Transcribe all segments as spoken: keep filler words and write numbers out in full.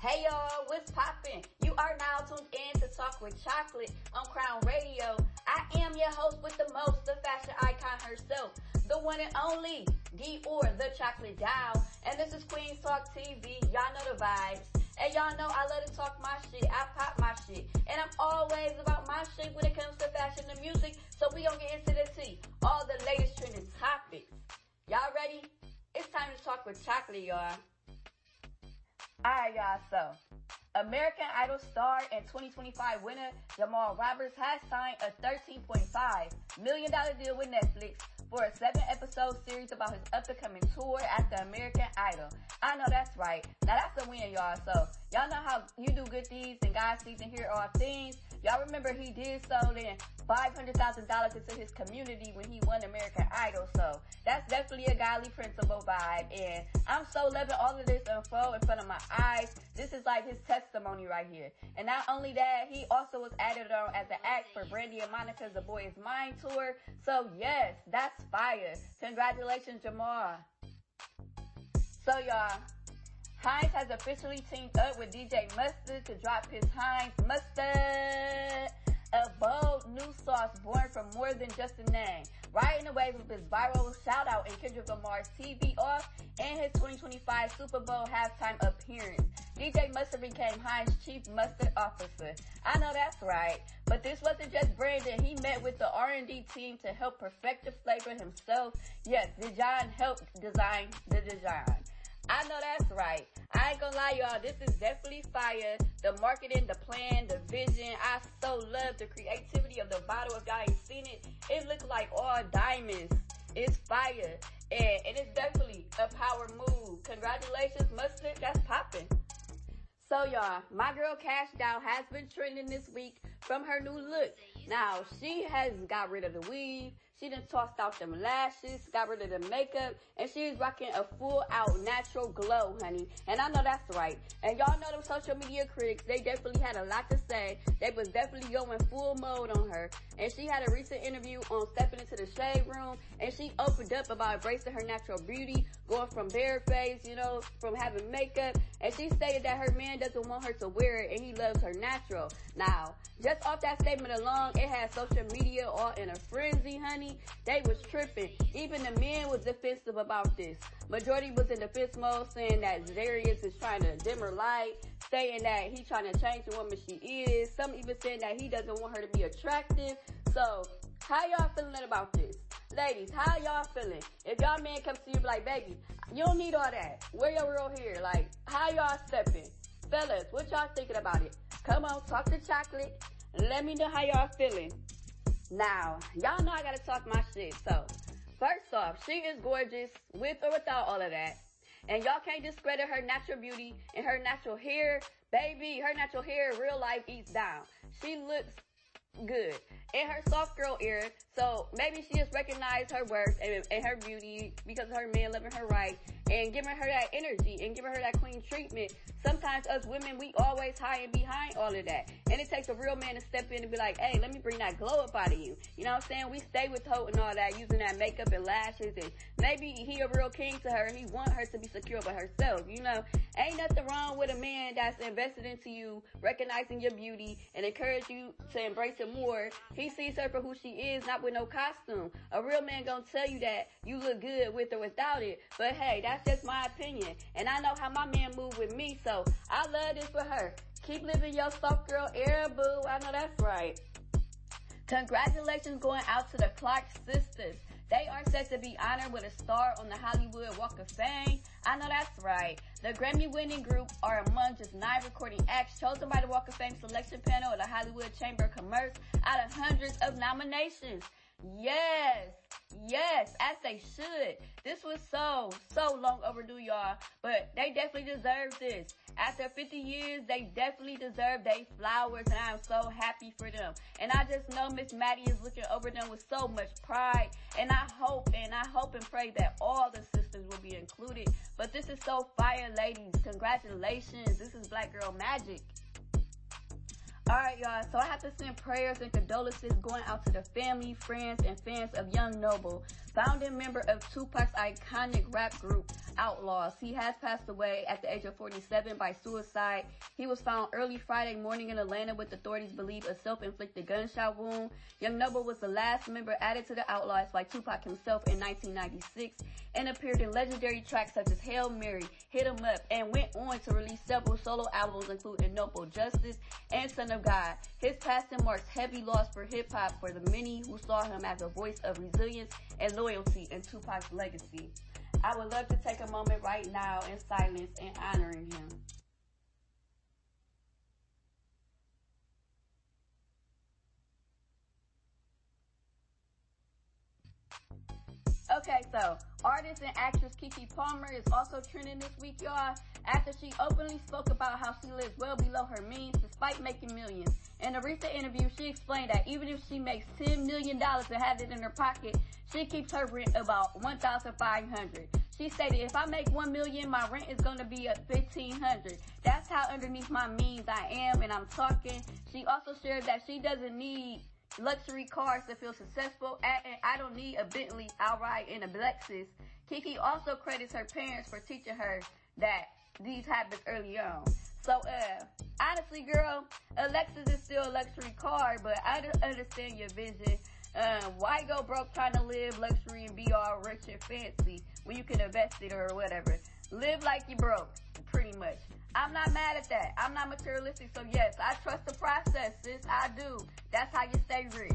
Hey y'all, what's poppin'? You are now tuned in to Talk with Chocolate on Crown Radio. I am your host with the most, the fashion icon herself, the one and only, Dior, the Chocolate Doll. And this is Queen's Talk T V. Y'all know the vibes. And y'all know I love to talk my shit. I pop my shit. And I'm always about my shit when it comes to fashion and music. So we gon' get into the tea. All the latest trending topics. Y'all ready? It's time to talk with Chocolate, y'all. Alright, y'all, so American Idol star and twenty twenty-five winner Jamal Roberts has signed a thirteen point five million dollars deal with Netflix for a seven episode series about his up-and-coming tour at the American Idol. I know that's right. Now that's a win, y'all. So y'all know how you do good deeds and God sees and hear all things. Y'all remember he did so then five hundred thousand dollars into his community when he won American Idol. So that's definitely a godly principle vibe. And I'm so loving all of this unfold in front of my eyes. This is like his testimony right here. And not only that, he also was added on as an act for Brandy and Monica's The Boy Is Mine tour. So yes, that's fire. Congratulations, Jamal. So y'all, Heinz has officially teamed up with D J Mustard to drop his Heinz Mustard, a bold new sauce born from more than just a name. Riding the wave of his viral shout out in Kendrick Lamar's T V Off and his twenty twenty-five Super Bowl halftime appearance, D J Mustard became Heinz Chief Mustard Officer. I know that's right. But this wasn't just Brandon. He met with the R and D team to help perfect the flavor himself. Yes, Dijon helped design the design. I know that's right. I ain't gonna lie, y'all. This is definitely fire. The marketing, the plan, the vision. I so love the creativity of the bottle. If y'all ain't seen it, it looks like all diamonds. It's fire. And, and it's definitely a power move. Congratulations, Mustard. That's popping. So, y'all, my girl Cash Doll has been trending this week from her new look. Now, she has got rid of the weave. She done tossed out them lashes, got rid of the makeup, and she's rocking a full-out natural glow, honey. And I know that's right. And y'all know them social media critics, they definitely had a lot to say. They was definitely going full mode on her. And she had a recent interview on Stepping Into the Shade Room, and she opened up about embracing her natural beauty, going from bare face, you know, from having makeup. And she stated that her man doesn't want her to wear it, and he loves her natural. Now, just off that statement alone, it had social media all in a frenzy, honey. They was tripping. Even the men was defensive about this. Majority was in defense mode, saying that Darius is trying to dim her light, saying that he trying to change the woman she is. Some even saying that he doesn't want her to be attractive. So, how y'all feeling about this? Ladies, how y'all feeling? If y'all man comes to you like, baby, you don't need all that. Wear your real hair. Like, how y'all stepping? Fellas, what y'all thinking about it? Come on, talk to Chocolate. And let me know how y'all feeling. Now, y'all know I gotta talk my shit. So, first off, she is gorgeous with or without all of that. And y'all can't discredit her natural beauty and her natural hair. Baby, her natural hair, real life eats down. She looks good in her soft girl era. So, maybe she just recognized her worth and, and her beauty because of her man loving her right and giving her that energy and giving her that queen treatment. Sometimes us women, we always hiding behind all of that. And it takes a real man to step in and be like, hey, let me bring that glow up out of you. You know what I'm saying? We stay with Hope and all that, using that makeup and lashes. And maybe he a real king to her and he want her to be secure by herself. You know, ain't nothing wrong with a man that's invested into you, recognizing your beauty and encourage you to embrace it more. He sees her for who she is, not with no costume. A real man gonna tell you that you look good with or without it. But hey, that's just my opinion. And I know how my man moved with me, so I love this for her. Keep living your soft girl era, boo. I know that's right. Congratulations going out to the Clark sisters. They are set to be honored with a star on the Hollywood Walk of Fame. I know that's right. The Grammy-winning group are among just nine recording acts chosen by the Walk of Fame selection panel of the Hollywood Chamber of Commerce out of hundreds of nominations. Yes. Yes, as they should. This was so, so long overdue, y'all. But they definitely deserve this. After fifty years, they definitely deserve their flowers, and I'm so happy for them. And I just know Miss Maddie is looking over them with so much pride. And I hope, and I hope and pray that all the sisters will be included. But this is so fire, ladies. Congratulations. This is Black Girl Magic. Alright, y'all, so I have to send prayers and condolences going out to the family, friends, and fans of Young Noble, founding member of Tupac's iconic rap group Outlaws. He has passed away at the age of forty-seven by suicide. He was found early Friday morning in Atlanta with authorities believe a self-inflicted gunshot wound. Young Noble was the last member added to the Outlaws by Tupac himself in nineteen ninety-six and appeared in legendary tracks such as Hail Mary, Hit 'Em Up, and went on to release several solo albums including Noble Justice and Son of God. His passing marks heavy loss for hip-hop for the many who saw him as a voice of resilience and loyalty in Tupac's legacy. I would love to take a moment right now in silence and honoring him. Okay, so artist and actress Keke Palmer is also trending this week, y'all, after she openly spoke about how she lives well below her means despite making millions. In a recent interview, she explained that even if she makes ten million dollars and has it in her pocket, she keeps her rent about one thousand five hundred dollars. She stated, if I make one million dollars, my rent is going to be at fifteen hundred dollars. That's how underneath my means I am, and I'm talking. She also shared that she doesn't need luxury cars to feel successful, and I don't need a Bentley, I'll ride in a Lexus. Keke also credits her parents for teaching her that these habits early on. So, uh, honestly, girl, a Lexus is still a luxury car, but I don't understand your vision. Um, why go broke trying to live luxury and be all rich and fancy when you can invest it or whatever? Live like you broke, pretty much. I'm not mad at that. I'm not materialistic, so yes, I trust the process, sis. I do. That's how you stay rich.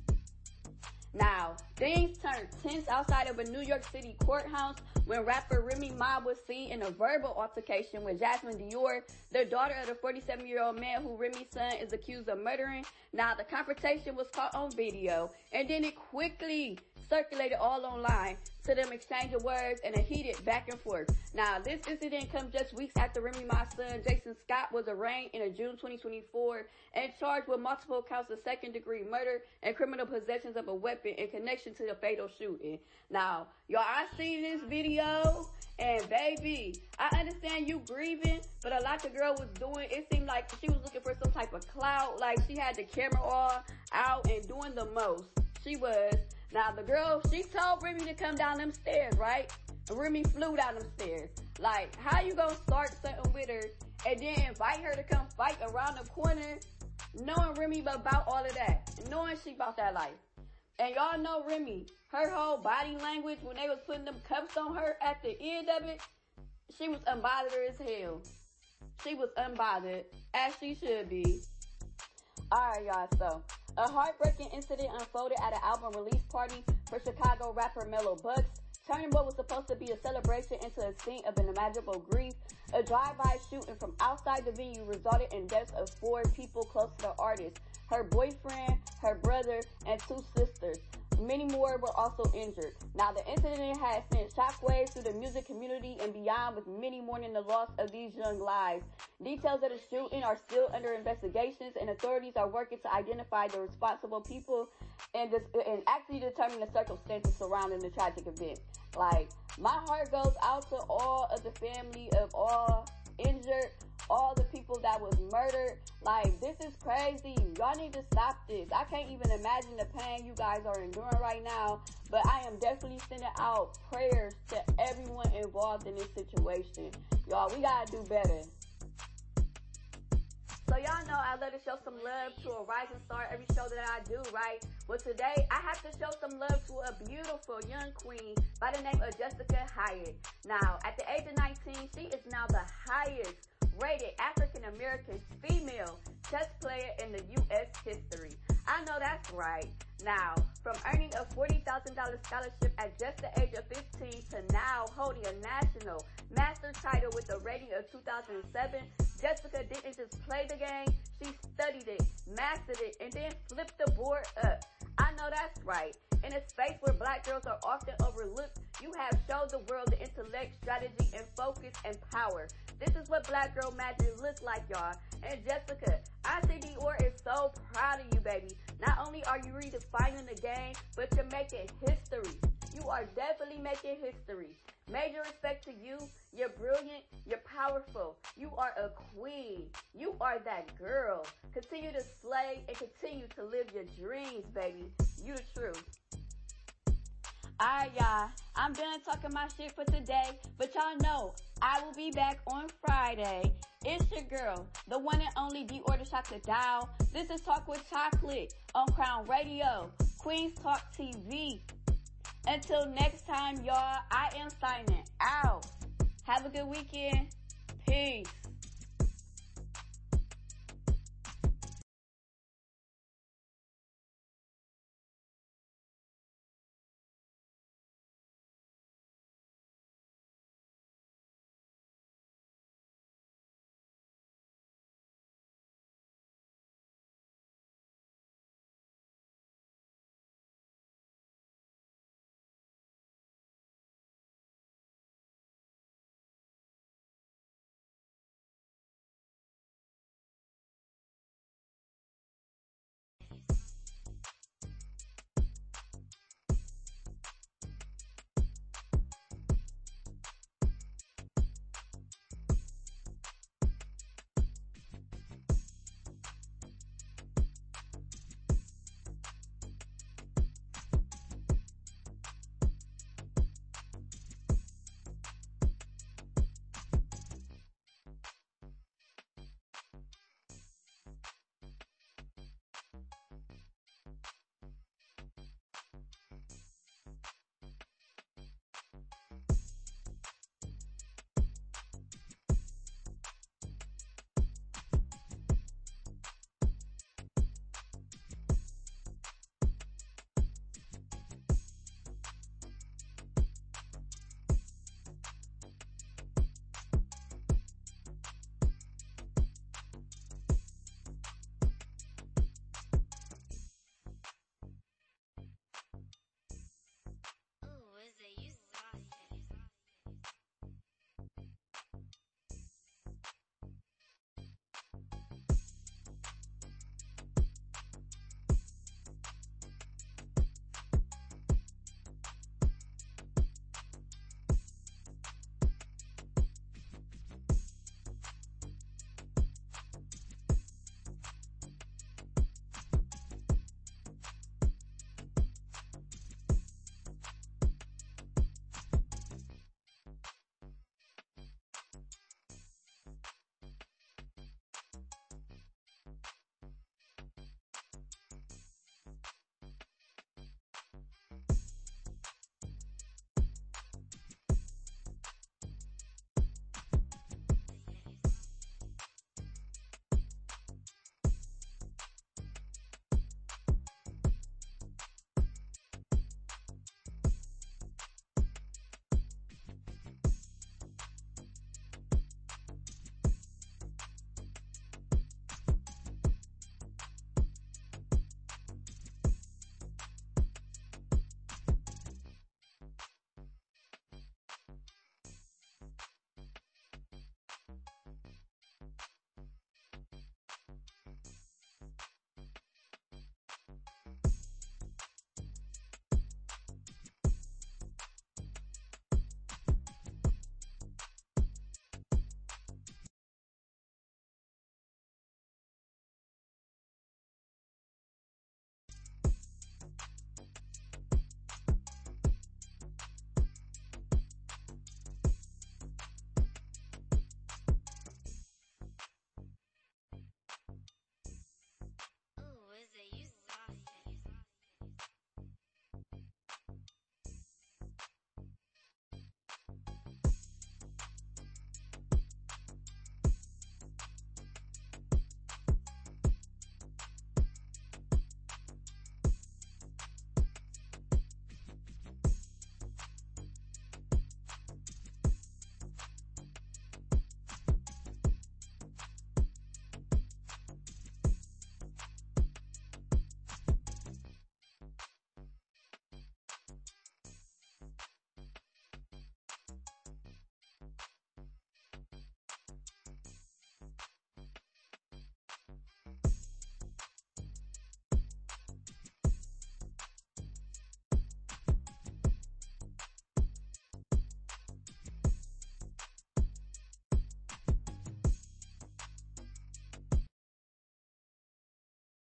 Now, things turned tense outside of a New York City courthouse when rapper Remy Ma was seen in a verbal altercation with Jasmine Dior, the daughter of the forty-seven-year-old man who Remy's son is accused of murdering. Now, the confrontation was caught on video, and then it quickly circulated all online to them exchanging words and a heated back and forth. Now, this incident comes just weeks after Remy Ma's son, Jason Scott, was arraigned in a June twenty twenty-four and charged with multiple counts of second-degree murder and criminal possessions of a weapon in connection to the fatal shooting. Now, y'all, I seen this video, and baby, I understand you grieving, but a lot the girl was doing, it seemed like she was looking for some type of clout, like she had the camera all out and doing the most. She was. Now, the girl, she told Remy to come down them stairs, right? And Remy flew down them stairs. Like, how you gonna start something with her and then invite her to come fight around the corner, knowing Remy about all of that, and knowing she about that life? And y'all know Remy, her whole body language when they was putting them cuffs on her at the end of it, she was unbothered as hell. She was unbothered, as she should be. Alright, y'all, so a heartbreaking incident unfolded at an album release party for Chicago rapper Mellow Bucks. Turning what was supposed to be a celebration into a scene of unimaginable grief. A drive-by shooting from outside the venue resulted in deaths of four people close to the artist: her boyfriend, her brother, and two sisters. Many more were also injured. Now, the incident has sent shockwaves through the music community and beyond, with many mourning the loss of these young lives. Details of the shooting are still under investigations, and authorities are working to identify the responsible people and, this, and actually determine the circumstances surrounding the tragic event. Like, my heart goes out to all of the family of all injured, all the people that was murdered. Like, this is crazy. Y'all need to stop this. I can't even imagine the pain you guys are enduring right now, but I am definitely sending out prayers to everyone involved in this situation. Y'all, we gotta do better. So y'all know I love to show some love to a rising star every show that I do, right? Well, today I have to show some love to a beautiful young queen by the name of Jessica Hyatt. Now, at the age of nineteen, she is now the highest rated African-American female chess player in the U S history. I know that's right. Now, from earning a forty thousand dollars scholarship at just the age of fifteen to now holding a national master title with a rating of two thousand seven, Jessica didn't just play the game, she studied it, mastered it, and then flipped the board up. I know that's right. In a space where black girls are often overlooked, you have showed the world the intellect, strategy, and focus and power. This is what Black Girl Magic looks like, y'all. And Jessica, Auntie Dior is so proud of you, baby. Not only are you redefining the game, but you're making history. You are definitely making history. Major respect to you. You're brilliant. You're powerful. You are a queen. You are that girl. Continue to slay and continue to live your dreams, baby. You the truth. Alright, y'all. I'm done talking my shit for today, but y'all know I will be back on Friday. It's your girl, the one and only Dior the Chocolate Dial. This is Talk with Chocolate on Crown Radio, Queens Talk T V. Until next time, y'all, I am signing out. Have a good weekend. Peace.